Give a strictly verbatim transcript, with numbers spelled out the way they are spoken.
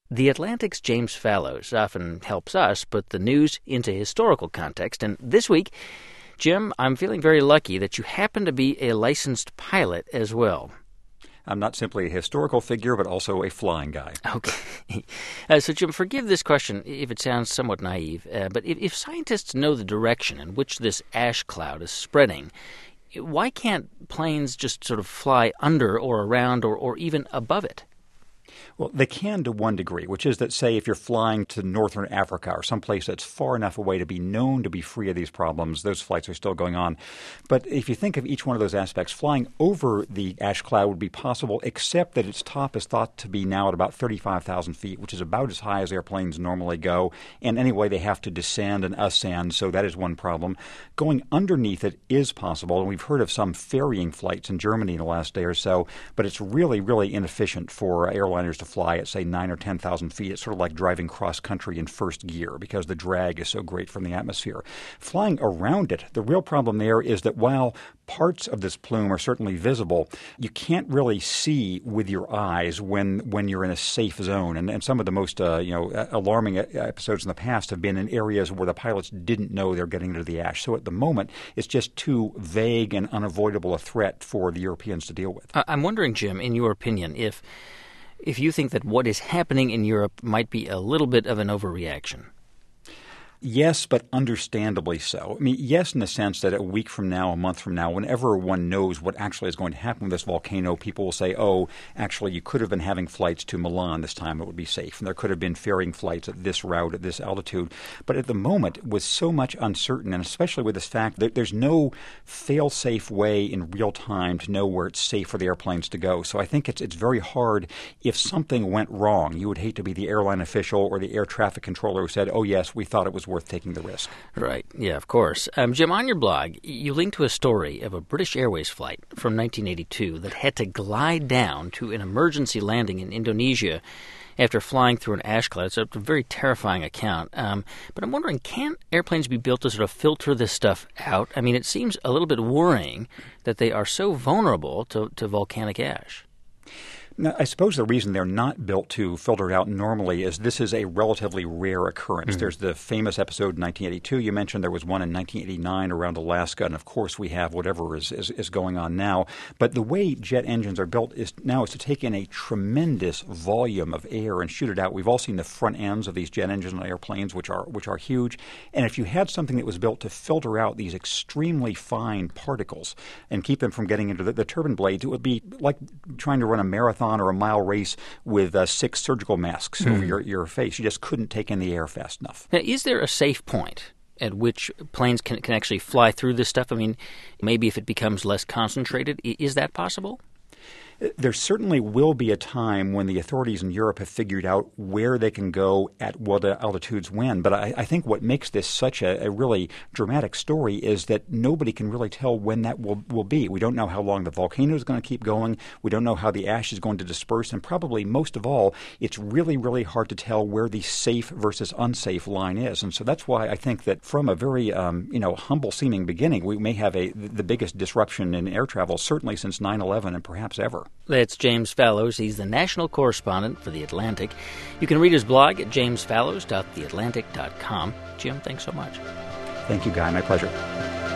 The Atlantic's James Fallows often helps us put the news into historical context, and this week, Jim, I'm feeling very lucky that you happen to be a licensed pilot as well. I'm not simply a historical figure, but also a flying guy. Okay. Uh, so, Jim, forgive this question if it sounds somewhat naive, uh, but if, if scientists know the direction in which this ash cloud is spreading, why can't planes just sort of fly under or around or, or even above it? Well, they can to one degree, which is that, say, if you're flying to northern Africa or someplace that's far enough away to be known to be free of these problems, those flights are still going on. But if you think of each one of those aspects, flying over the ash cloud would be possible, except that its top is thought to be now at about thirty-five thousand feet, which is about as high as airplanes normally go. And anyway, they have to descend and ascend, so that is one problem. Going underneath it is possible, and we've heard of some ferrying flights in Germany in the last day or so, but it's really, really inefficient for airliners to fly at, say, nine or ten thousand feet. It's sort of like driving cross-country in first gear because the drag is so great from the atmosphere. Flying around it, the real problem there is that while parts of this plume are certainly visible, you can't really see with your eyes when when you're in a safe zone. And, and some of the most uh, you know alarming episodes in the past have been in areas where the pilots didn't know they're getting into the ash. So at the moment, it's just too vague and unavoidable a threat for the Europeans to deal with. I'm wondering, Jim, in your opinion, if if you think that what is happening in Europe might be a little bit of an overreaction. Yes, but understandably so. I mean, yes, in the sense that a week from now, a month from now, whenever one knows what actually is going to happen with this volcano, people will say, oh, actually, you could have been having flights to Milan this time. It would be safe. And there could have been ferrying flights at this route, at this altitude. But at the moment, with so much uncertain, and especially with this fact that there's no fail-safe way in real time to know where it's safe for the airplanes to go. So I think it's, it's very hard. If something went wrong, you would hate to be the airline official or the air traffic controller who said, oh, yes, we thought it was worth taking the risk. Right. Yeah, of course. Um, Jim, on your blog, you link to a story of a British Airways flight from nineteen eighty-two that had to glide down to an emergency landing in Indonesia after flying through an ash cloud. It's a very terrifying account. Um, but I'm wondering, can airplanes be built to sort of filter this stuff out? I mean, it seems a little bit worrying that they are so vulnerable to, to volcanic ash. Now, I suppose the reason they're not built to filter it out normally is this is a relatively rare occurrence. Mm-hmm. There's the famous episode in nineteen eighty-two you mentioned. There was one in nineteen eighty-nine around Alaska, and of course we have whatever is, is, is going on now. But the way jet engines are built is now is to take in a tremendous volume of air and shoot it out. We've all seen the front ends of these jet engines on airplanes, which are which are huge. And if you had something that was built to filter out these extremely fine particles and keep them from getting into the, the turbine blades, it would be like trying to run a marathon or a mile race with uh, six surgical masks mm. over your, your face. You just couldn't take in the air fast enough. Now, is there a safe point at which planes can, can actually fly through this stuff? I mean, maybe if it becomes less concentrated, is that possible? There certainly will be a time when the authorities in Europe have figured out where they can go at what altitudes when. But I, I think what makes this such a, a really dramatic story is that nobody can really tell when that will, will be. We don't know how long the volcano is going to keep going. We don't know how the ash is going to disperse. And probably most of all, it's really, really hard to tell where the safe versus unsafe line is. And so that's why I think that from a very um, you know, humble-seeming beginning, we may have a the biggest disruption in air travel, certainly since nine eleven and perhaps ever. That's James Fallows. He's the national correspondent for The Atlantic. You can read his blog at james fallows dot the atlantic dot com. Jim, thanks so much. Thank you, Guy. My pleasure.